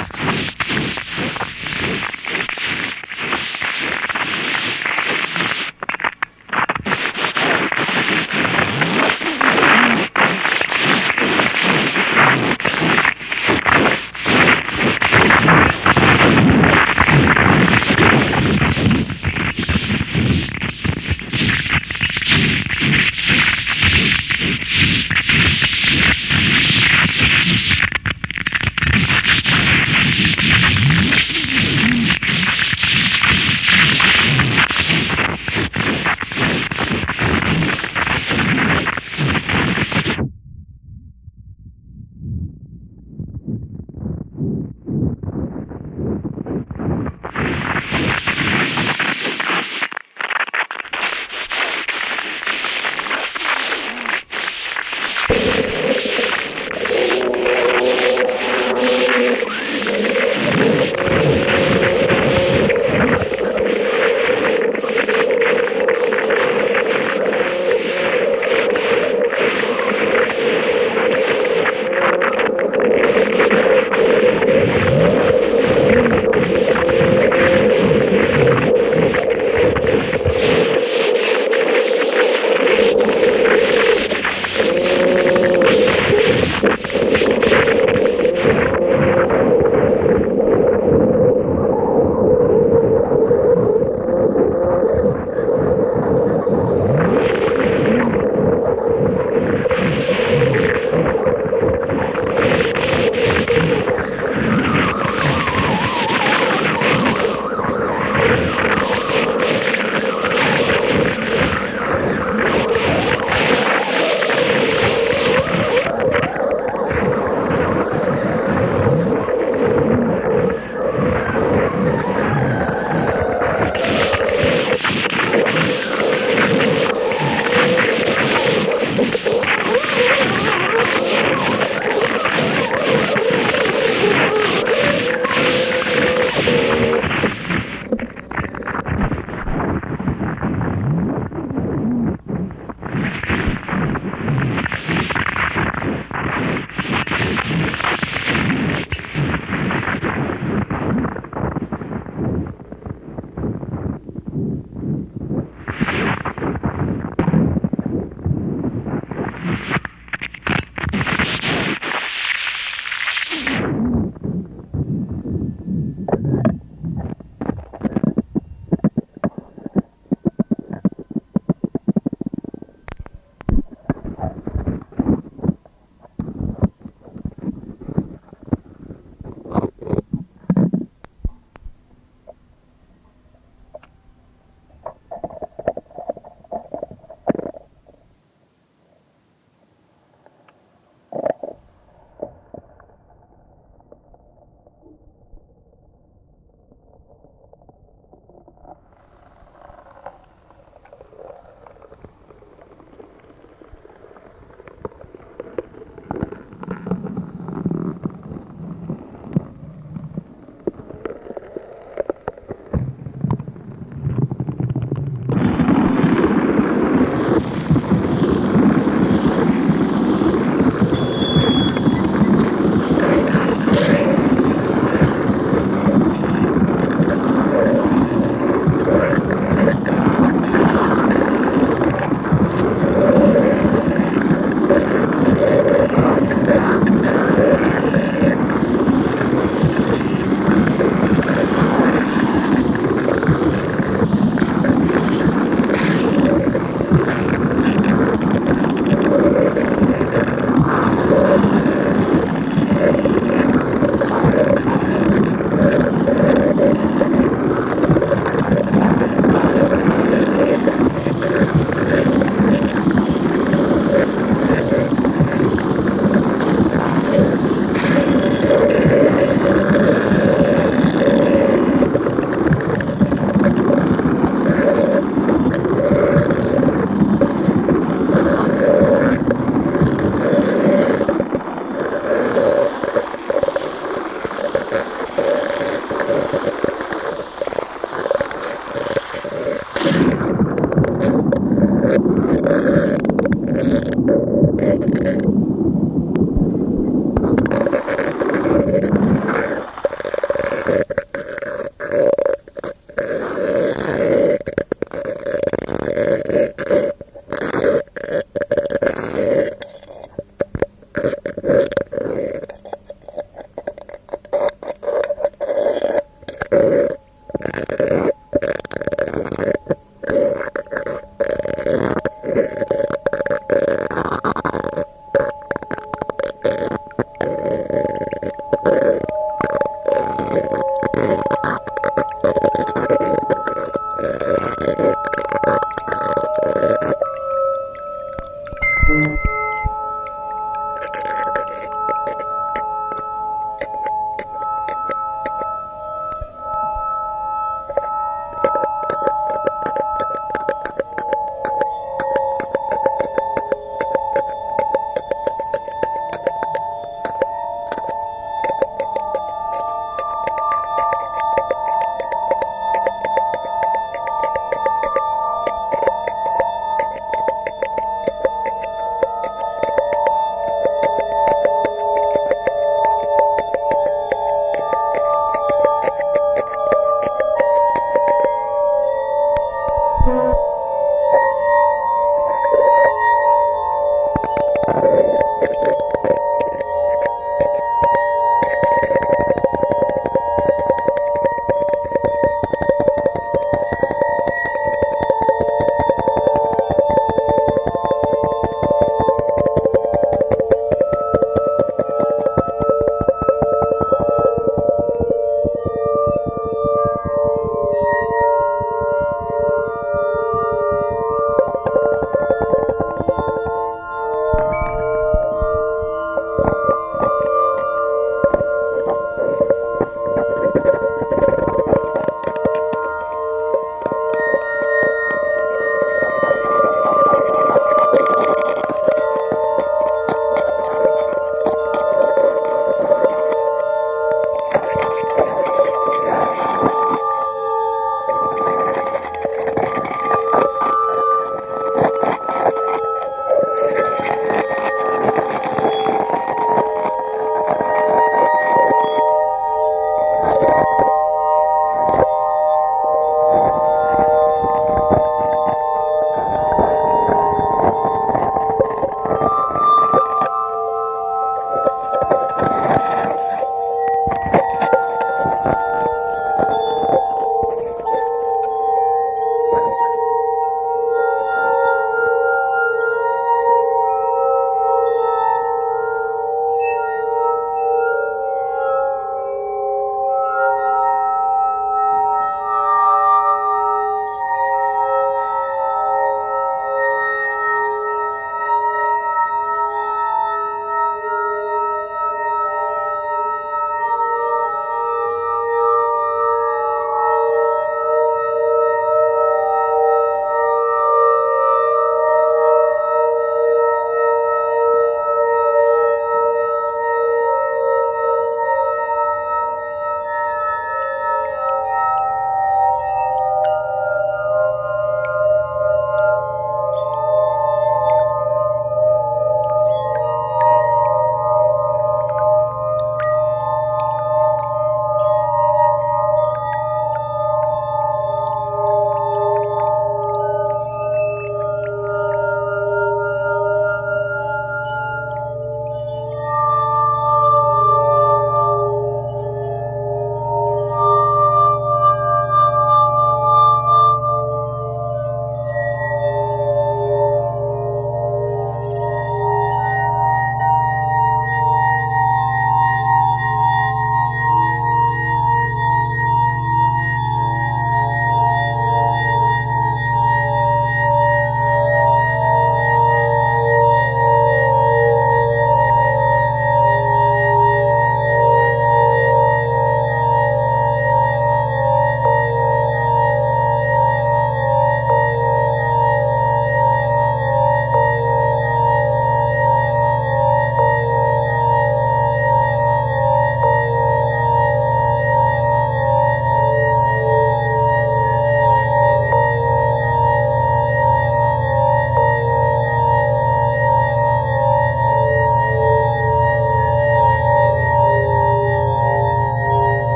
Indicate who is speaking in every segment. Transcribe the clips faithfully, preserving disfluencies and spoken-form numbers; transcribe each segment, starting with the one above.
Speaker 1: We'll be right back.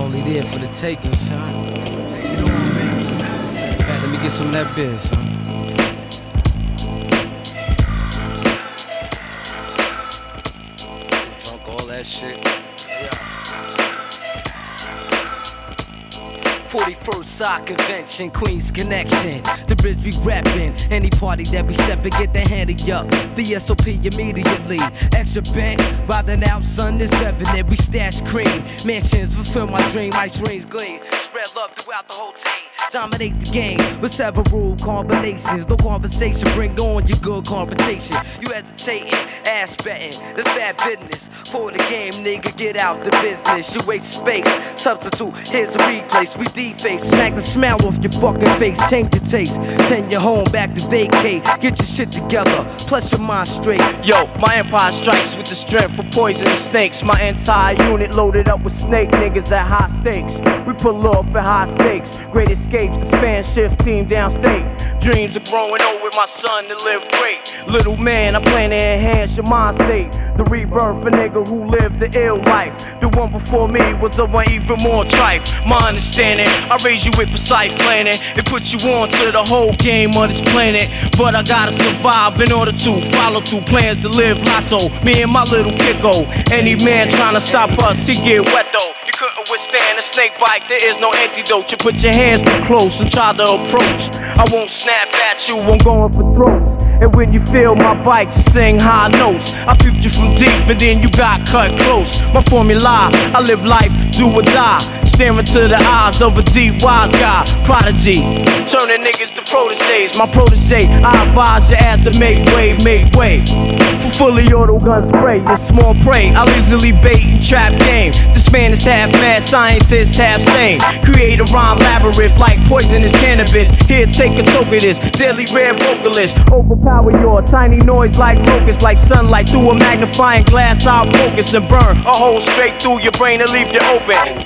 Speaker 1: only there for the taking, son. Take it on, baby. In fact, let me get some of that beer, son. Drunk all that shit. forty-first Sock Convention, Queens Connection. The bridge we rapping. Any party that we step and get the handy up. The S O P immediately. Extra bank, riding out, sun is evident. We stash cream. Mansions fulfill my dream. Ice rings gleam. Spread love throughout the whole team. Dominate the game with several combinations. No conversation, bring on your good confrontation. You hesitating, ass betting. That's bad business. For the game, nigga, get out the business. You waste space. Substitute, here's a replace. We deface, smack the smile off your fucking face. Change your taste, send you home back to vacate. Get your shit together, plus your mind straight.
Speaker 2: Yo, my empire strikes with the strength of poisonous snakes. My entire unit loaded up with snake niggas at high stakes. We pull off at high stakes. Great escapes, the span shift team downstate. Dreams of growing old with my son to live great. Little man, I plan to enhance your mind state. The rebirth, a nigga who lived the ill life. The one before me was the one even more trife. My understanding, I raise you with precise planning and put you on to the whole game of this planet. But I gotta survive in order to follow through plans to live lotto. Me and my little kicko. Any man trying to stop us, he get wet though. You couldn't withstand a snake bite, there is no antidote. You put your hands too close and try to approach. I won't snap at you, I'm going for throats. And when you feel my bite, you sing high notes. I peeped you from deep and then you got cut close. My formula, I live life, do or die. Staring to the eyes of a deep wise guy. Prodigy, turning niggas to proteges. My protege, I advise your ass to make way, make way. For fully auto gun spray, your small prey. I'll easily bait and trap game. This man is half mad, scientist half sane. Create a rhyme labyrinth like poisonous cannabis. Here, take a toke of this, deadly rare vocalist. Overpower your tiny noise like locusts. Like sunlight through a magnifying glass, I'll focus and burn a hole straight through your brain and leave you open.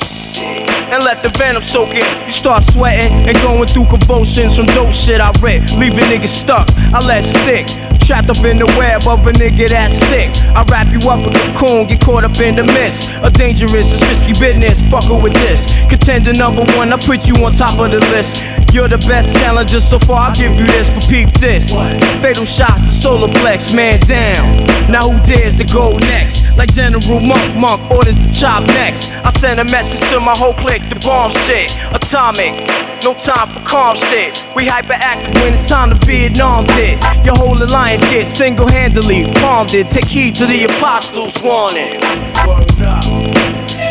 Speaker 2: And let the venom soak in. You start sweating and going through convulsions from dope shit I read, leaving niggas stuck. I let stick, trapped up in the web of a nigga that's sick. I wrap you up with a cocoon, get caught up in the midst. A dangerous, it's risky business, fuckin' with this. Contender number one, I put you on top of the list. You're the best challenger so far, I'll give you this, but peep this. Fatal shots to solar plex, man down. Now who dares to go next? Like General Monk, Monk orders to chop next. I send a message to my whole clique, the bomb shit. Atomic, no time for calm shit. We hyperactive when it's time to Vietnam did. Your whole alliance gets single-handedly palmed it. Take heed to the apostles' warning. Word up.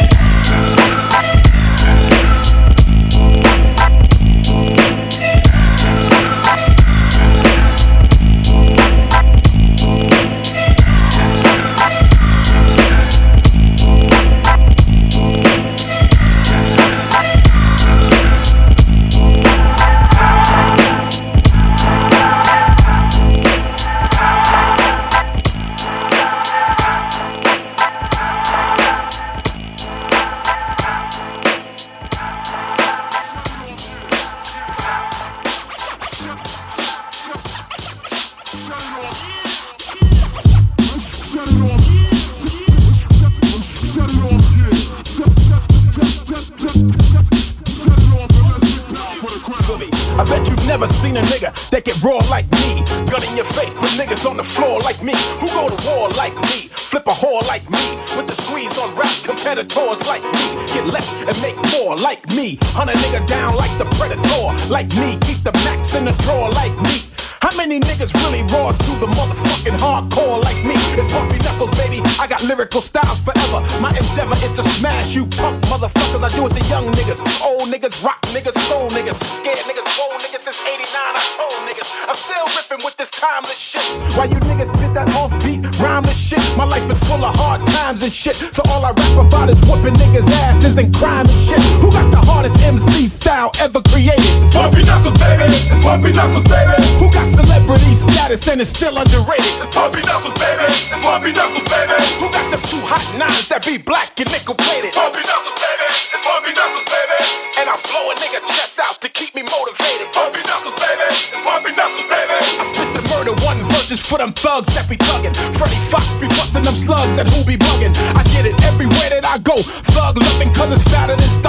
Speaker 3: That get raw like me, gun in your face, put niggas on the floor like me. Who go to war like me, flip a whore like me, with the squeeze on rap competitors like me. Get less and make more like me, hunt a nigga down like the predator like me. Keep the max in the drawer like me. How many niggas really raw to the motherfucking hardcore like me? It's Bumpy Knuckles, baby, I got lyrical styles forever. My endeavor is to smash you punk motherfuckers. I do it to young niggas, old niggas, rock niggas, soul niggas, scared niggas, bold niggas. Since eighty-nine I told niggas I'm still ripping with this timeless shit. Why you niggas spit that offbeat, rhymeless shit? My life is full of hard times and shit. So all I rap about is whooping niggas' asses and crime and shit. Who got the hardest M C style ever created? It's Bumpy Knuckles, baby. It's Bumpy Knuckles, baby. Who got celebrity status and is still underrated? It's Bumpy Knuckles, baby. It's Bumpy Knuckles, baby. Who got them two hot nines that be black and nickel plated? Bumpy Knuckles, baby. It's Bumpy Knuckles, baby. And I blow a nigga chest out to keep me motivated. Bumpy Knuckles, baby. It's Bumpy Knuckles, baby. I spit the murder one verses for them thugs that be thuggin'. Freddie Fox be bustin' them slugs and who be buggin'. I get it everywhere that I go. Thug loving cause it's fatter than Star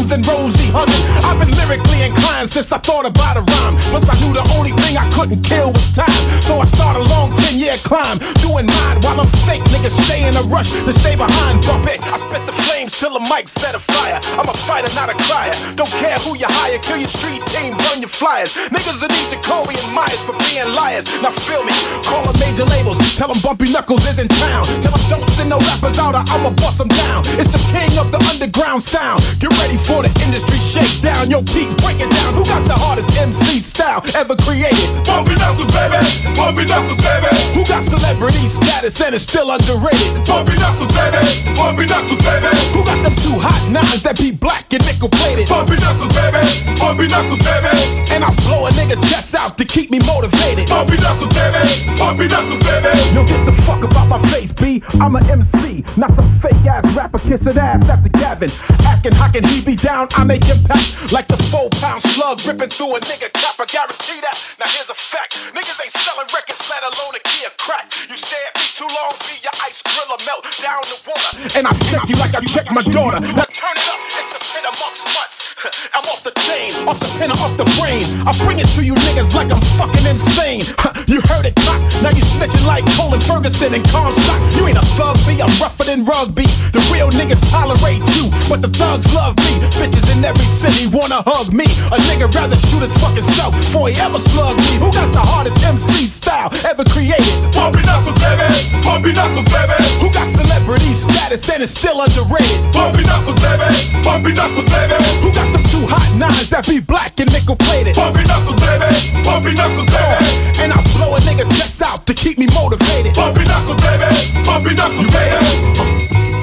Speaker 3: Rose and Rosie hugging. I've been lyrically inclined since I thought about a rhyme. Plus I knew the only thing I couldn't kill was time. So I started a long ten year climb, doing mine while I'm fake niggas stay in a rush to stay behind. Bump it, I spit the flames till the mic set a fire. I'm a fighter, not a crier. Don't care who you hire, kill your street team, burn your flyers. Niggas are need Jacoby and Myers for being liars. Now feel me, call them major labels, tell them Bumpy Knuckles is in town. Tell them don't send no rappers out or I'ma bust them down. It's the king of the underground sound. Get ready for the industry shakedown. Yo, Pete, break it down. Who got the hardest M C style ever created? Bumpy Knuckles, baby. Bumpy Knuckles, baby. Who got celebrity status and is still underrated? Bumpy Knuckles, baby. Bumpy Knuckles, baby. Who got them two hot nines that be black and nickel plated? Bumpy Knuckles, baby. Bumpy Knuckles, baby. And I blow a nigga chest out to keep me motivated. Bumpy Knuckles, baby. Bumpy Knuckles, baby. Yo, get the fuck about my face, B. I'm a M C, not some fake ass rapper kissing ass after Gavin. Asking how can he be down? I make impact like the four pound slug ripping through a nigga cap. I guarantee that. Now here's a fact: niggas ain't selling records, let alone a key of crack. You stay at me too long, be your ice griller melt down the water. And I check you like I check my daughter. Now turn it up, it's the pin amongst mutts. I'm off the chain, off the pin or off the brain. I bring it to you niggas like I'm fucking insane. You heard it clap, now you snitching like Colin Ferguson and Comstock. You ain't a thug, B, I'm rougher than rugby. The real niggas tolerate you, but the thugs love me. Bitches in every city wanna hug me. A nigga rather shoot his fucking self before he ever slug me. Who got the hardest M C style ever created? Bumpy Knuckles, baby. Bumpy Knuckles, baby. Who got celebrity status and is still underrated? Bumpy Knuckles, baby. Bumpy Knuckles, baby. Who got them two hot nines that be black and nickel plated? Bumpy Knuckles, baby. Bumpy Knuckles, baby. And I blow a nigga chest out to keep me motivated. Bumpy Knuckles, baby. Bumpy Knuckles, baby.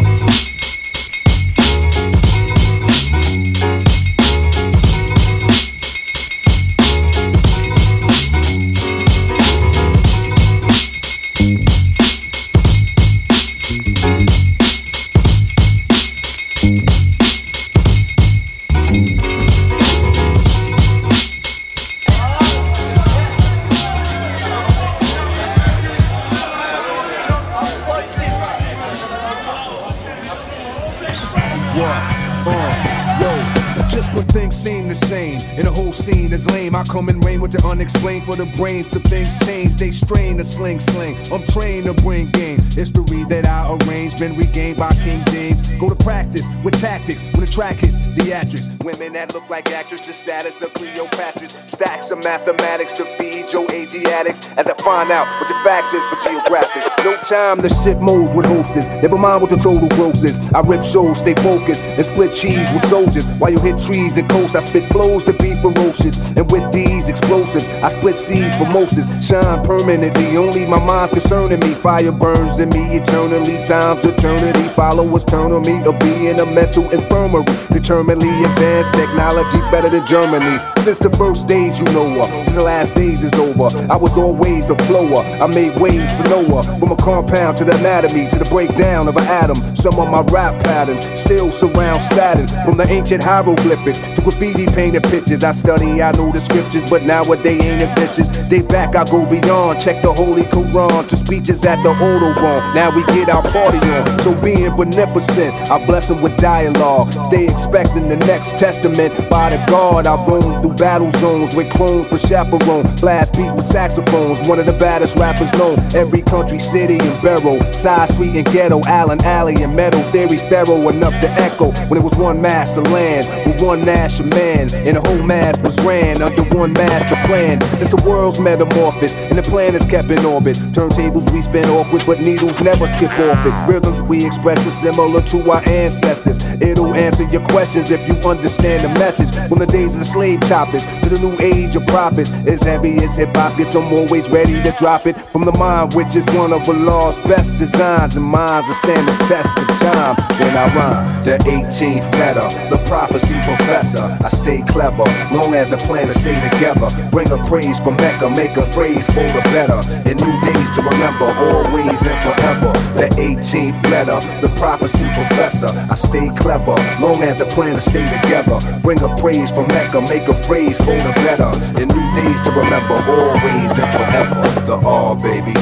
Speaker 4: Seem the same, and the whole scene is lame. I come and reign with the unexplained for the brains, so things change. They strain the sling sling. I'm trained to bring game. History that I arrange been regained by King James. Go to practice with tactics when the track hits theatrics. Women that look like actors, the status of Cleopatra's. Stacks of mathematics to feed your A G addicts. As I find out what the facts is for geographics. No time to sip moles with hostess. Never mind what the total gross is. I rip shows, stay focused, and split cheese with soldiers. While you hit trees and coast, I spit flows to be ferocious. And with these explosives, I split seeds for Moses. Shine permanently, only my mind's concerning me. Fire burns in me eternally. Time's eternity. Followers turn on me to be in a mental infirmary. Determinedly advanced technology better than Germany. Since the first days you know her, to the last days is over. I was always the flower. I made waves for Noah. From a compound to the anatomy, to the breakdown of an atom. Some of my rap patterns still surround status. From the ancient hieroglyphics to graffiti painted pictures. I study, I know the scriptures, but nowadays ain't ambitious. Days back I go beyond. Check the Holy Quran to speeches at the Autobahn. Now we get our party on. So being beneficent, I bless them with dialogue. Stay expecting the next testament. By the guard, I roam through battle zones with clone for chaperone. Blast beat with saxophones. One of the baddest rappers known. Every country, city, and borough. Side street and ghetto. Allen Alley and Metal Theory sparrow enough to echo. When it was one mass of land with one national man. And the whole mass was ran under one master plan. Since the world's metamorphosis and the plan is kept in orbit. Turntables we spin awkward, but needles never skip off it. Rhythms we express is similar to our ancestors. It'll answer your questions if you understand the message. From the days of the slave topics to the new age of prophets. As heavy as hip hop gets, I'm always ready to drop it. From the mind, which is one of Allah's best designs, and minds that stand the test of time. When I rhyme, the eighteenth letter, the prophecy professor. I stay clever, long as the planets stay together. Bring a praise from Mecca, make a phrase for the better. In new days to remember, always and forever. The eighteenth letter, the prophecy professor. I stay clever, long as the planets stay together. Bring a praise from Mecca, make a phrase for the better. In new days to remember, always and forever. The R, baby.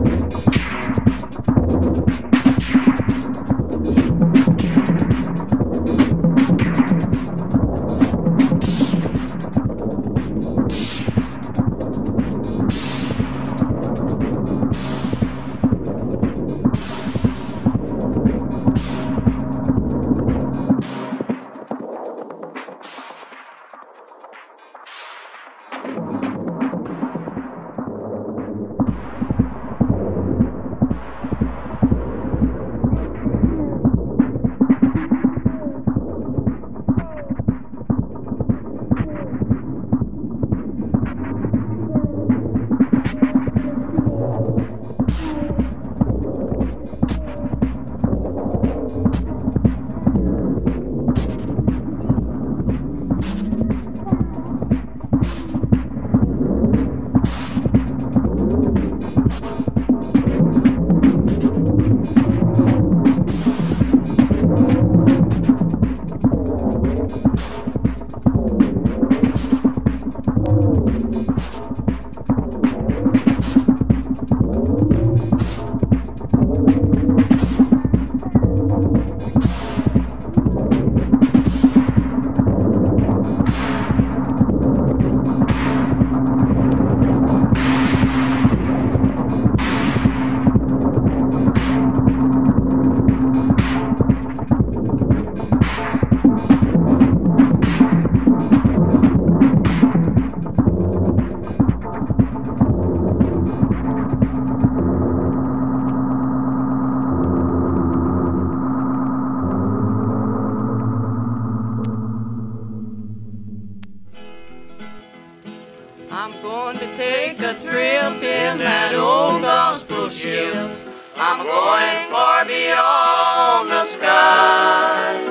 Speaker 5: I'm going to take a trip in that old gospel ship. I'm going far beyond the sky.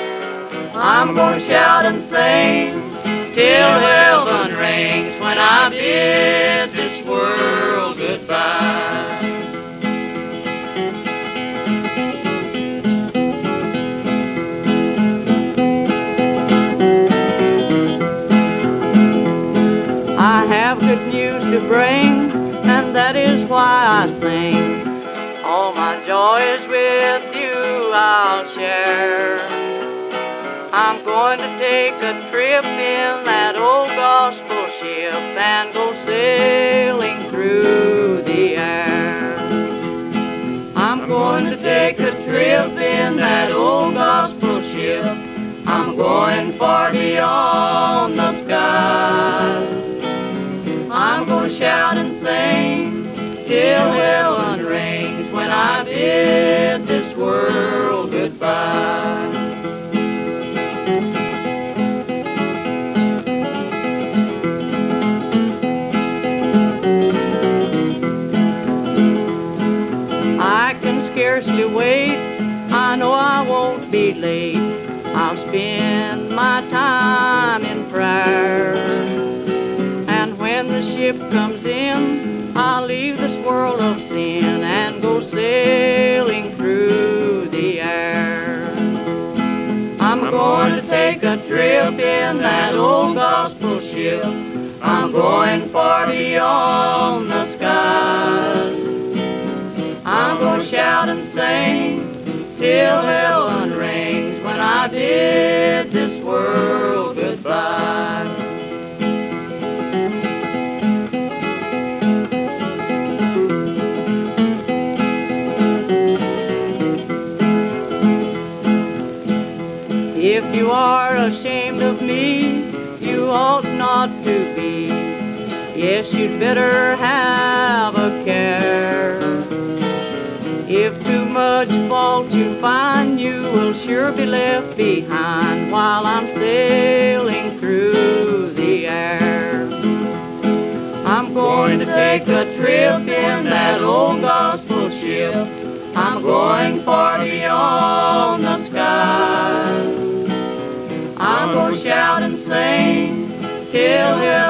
Speaker 5: I'm going to shout and sing till heaven rings when I bid this world goodbye. I have good news to bring, and that is why I sing. All my joys with you I'll share. I'm going to take a trip in that old gospel ship and go sailing through the air. I'm going to take a trip in that old gospel ship. I'm going far beyond the sky. I'm going to shout and sing till heaven rings when I bid this world goodbye. I can scarcely wait, I know I won't be late. I'll spend my time in prayer. When the ship comes in, I'll leave this world of sin and go sailing through the air. I'm going to take a trip in that old gospel ship. I'm going far beyond the skies. I'm going to shout and sing till heaven rings when I bid this world goodbye. If you are ashamed of me, you ought not to be. Yes, you'd better have a care. If too much fault you find, you will sure be left behind while I'm sailing through the air. I'm going to take a trip in that old gospel ship. I'm going far beyond the skies. I'm going to shout and sing till